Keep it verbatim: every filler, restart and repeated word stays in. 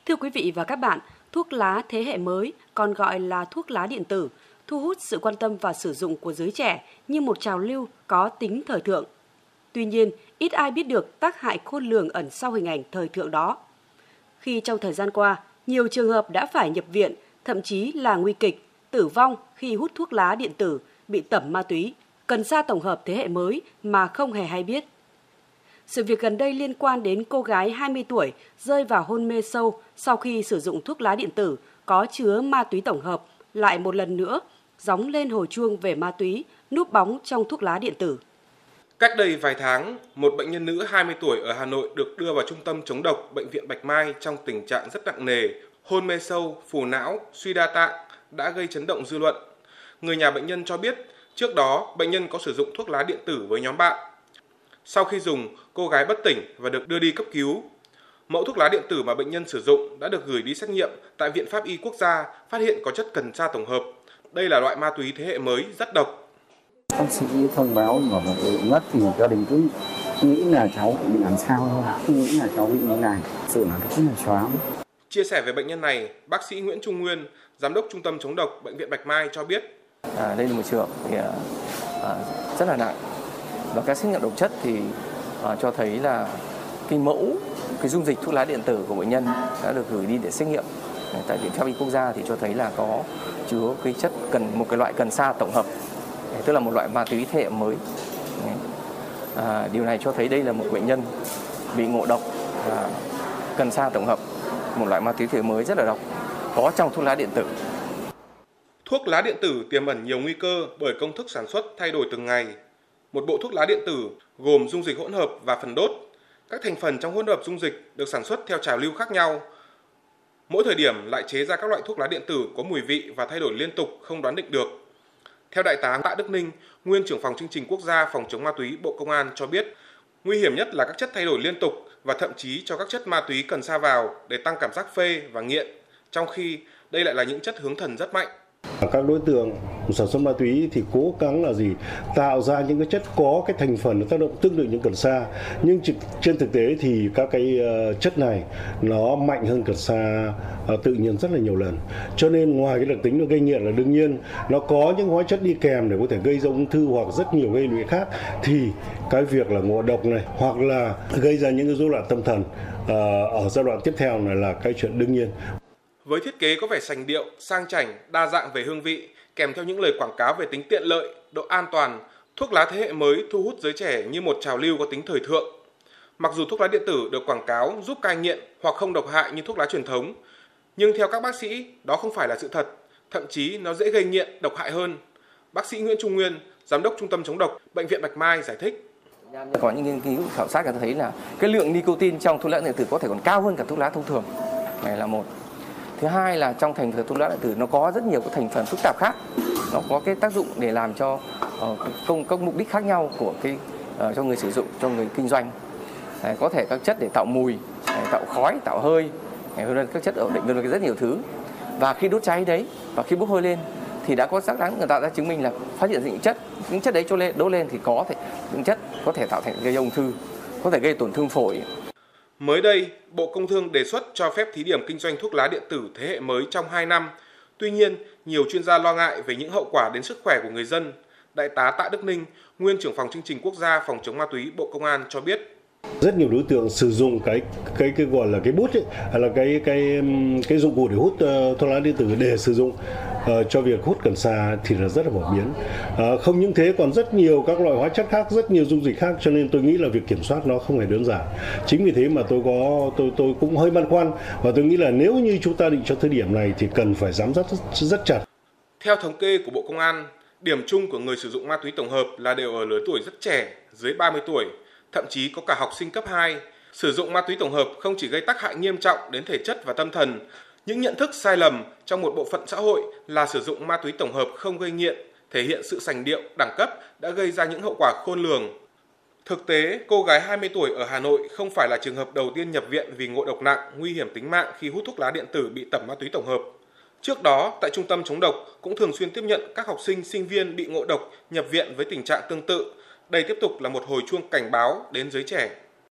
Thưa quý vị và các bạn, thuốc lá thế hệ mới, còn gọi là thuốc lá điện tử, thu hút sự quan tâm và sử dụng của giới trẻ như một trào lưu có tính thời thượng. Tuy nhiên, ít ai biết được tác hại khôn lường ẩn sau hình ảnh thời thượng đó. Khi trong thời gian qua, nhiều trường hợp đã phải nhập viện, thậm chí là nguy kịch, tử vong khi hút thuốc lá điện tử, bị tẩm ma túy, cần sa tổng hợp thế hệ mới mà không hề hay biết. Sự việc gần đây liên quan đến cô gái hai mươi tuổi rơi vào hôn mê sâu sau khi sử dụng thuốc lá điện tử có chứa ma túy tổng hợp, lại một lần nữa gióng lên hồi chuông về ma túy núp bóng trong thuốc lá điện tử. Cách đây vài tháng, một bệnh nhân nữ hai mươi tuổi ở Hà Nội được đưa vào trung tâm chống độc Bệnh viện Bạch Mai trong tình trạng rất nặng nề, hôn mê sâu, phù não, suy đa tạng đã gây chấn động dư luận. Người nhà bệnh nhân cho biết, trước đó bệnh nhân có sử dụng thuốc lá điện tử với nhóm bạn. Sau khi dùng, cô gái bất tỉnh và được đưa đi cấp cứu. Mẫu thuốc lá điện tử mà bệnh nhân sử dụng đã được gửi đi xét nghiệm tại Viện Pháp y Quốc gia, phát hiện có chất cần sa tổng hợp. Đây là loại ma túy thế hệ mới rất độc. Bác sĩ thông báo mà vợ mất thì gia đình cứ nghĩ là cháu bị làm sao thôi, cứ nghĩ là cháu bị như này, sự là rất là choáng. Chia sẻ về bệnh nhân này, bác sĩ Nguyễn Trung Nguyên, giám đốc Trung tâm chống độc Bệnh viện Bạch Mai cho biết. À, đây là một trường thì, à, rất là nặng. Và các xét nghiệm độc chất thì à, cho thấy là cái mẫu, cái dung dịch thuốc lá điện tử của bệnh nhân đã được gửi đi để xét nghiệm tại Viện Pháp y Quốc gia thì cho thấy là có chứa cái chất cần một cái loại cần sa tổng hợp, tức là một loại ma túy thế hệ mới. À, điều này cho thấy đây là một bệnh nhân bị ngộ độc à, cần sa tổng hợp, một loại ma túy thế hệ mới rất là độc có trong thuốc lá điện tử. Thuốc lá điện tử tiềm ẩn nhiều nguy cơ bởi công thức sản xuất thay đổi từng ngày. Một bộ thuốc lá điện tử gồm dung dịch hỗn hợp và phần đốt. Các thành phần trong hỗn hợp dung dịch được sản xuất theo trào lưu khác nhau. Mỗi thời điểm lại chế ra các loại thuốc lá điện tử có mùi vị và thay đổi liên tục không đoán định được. Theo Đại tá Tạ Đức Ninh, nguyên trưởng phòng chương trình quốc gia phòng chống ma túy Bộ Công an cho biết, nguy hiểm nhất là các chất thay đổi liên tục và thậm chí cho các chất ma túy cần sa vào để tăng cảm giác phê và nghiện, trong khi đây lại là những chất hướng thần rất mạnh. Các đối tượng sản xuất ma túy thì cố gắng là gì? Tạo ra những cái chất có cái thành phần tác động tương tự như cần sa, nhưng trên thực tế thì các cái chất này nó mạnh hơn cần sa tự nhiên rất là nhiều lần. Cho nên ngoài cái đặc tính nó gây nghiện là đương nhiên nó có những hóa chất đi kèm để có thể gây ra ung thư hoặc rất nhiều gây lụy khác, thì cái việc là ngộ độc này hoặc là gây ra những cái rối loạn tâm thần ở giai đoạn tiếp theo này là cái chuyện đương nhiên. Với thiết kế có vẻ sành điệu, sang chảnh, đa dạng về hương vị, kèm theo những lời quảng cáo về tính tiện lợi, độ an toàn, thuốc lá thế hệ mới thu hút giới trẻ như một trào lưu có tính thời thượng. Mặc dù thuốc lá điện tử được quảng cáo giúp cai nghiện hoặc không độc hại như thuốc lá truyền thống, nhưng theo các bác sĩ, đó không phải là sự thật, thậm chí nó dễ gây nghiện, độc hại hơn. Bác sĩ Nguyễn Trung Nguyên, giám đốc Trung tâm chống độc Bệnh viện Bạch Mai giải thích. Có những nghiên cứu khảo sát người ta thấy là cái lượng nicotine trong thuốc lá điện tử có thể còn cao hơn cả thuốc lá thông thường. Này là một. Thứ hai là trong thành phần thuốc lá điện tử nó có rất nhiều các thành phần phức tạp khác, nó có cái tác dụng để làm cho uh, công các mục đích khác nhau của cái uh, cho người sử dụng, cho người kinh doanh. Đấy, có thể các chất để tạo mùi, để tạo khói, tạo hơi, đấy, các chất ổn định, vân vân rất nhiều thứ. Và khi đốt cháy đấy và khi bốc hơi lên thì đã có xác đáng người ta đã chứng minh là phát hiện những chất, những chất đấy cho lên đốt lên thì có thể những chất có thể tạo thành gây ung thư, có thể gây tổn thương phổi. Mới đây, Bộ Công Thương đề xuất cho phép thí điểm kinh doanh thuốc lá điện tử thế hệ mới trong hai năm. Tuy nhiên, nhiều chuyên gia lo ngại về những hậu quả đến sức khỏe của người dân. Đại tá Tạ Đức Ninh, nguyên trưởng phòng chương trình quốc gia phòng chống ma túy Bộ Công an cho biết. Rất nhiều đối tượng sử dụng cái cái cái gọi là cái bút ấy, hay là cái cái cái dụng cụ để hút uh, thuốc lá điện tử để sử dụng uh, cho việc hút cần sa thì là rất là phổ biến. Uh, không những thế còn rất nhiều các loại hóa chất khác, rất nhiều dung dịch khác, cho nên tôi nghĩ là việc kiểm soát nó không hề đơn giản. Chính vì thế mà tôi có tôi tôi cũng hơi băn khoăn và tôi nghĩ là nếu như chúng ta định cho thời điểm này thì cần phải giám sát rất, rất chặt. Theo thống kê của Bộ Công an, điểm chung của người sử dụng ma túy tổng hợp là đều ở lứa tuổi rất trẻ, dưới ba mươi tuổi. Thậm chí có cả học sinh cấp hai. Sử dụng ma túy tổng hợp không chỉ gây tác hại nghiêm trọng đến thể chất và tâm thần. Những nhận thức sai lầm trong một bộ phận xã hội là sử dụng ma túy tổng hợp không gây nghiện, thể hiện sự sành điệu, đẳng cấp đã gây ra những hậu quả khôn lường. Thực tế, cô gái hai mươi tuổi ở Hà Nội không phải là trường hợp đầu tiên nhập viện vì ngộ độc nặng, nguy hiểm tính mạng khi hút thuốc lá điện tử bị tẩm ma túy tổng hợp. Trước đó, tại Trung tâm chống độc cũng thường xuyên tiếp nhận các học sinh, sinh viên bị ngộ độc nhập viện với tình trạng tương tự. Đây tiếp tục là một hồi chuông cảnh báo đến giới trẻ.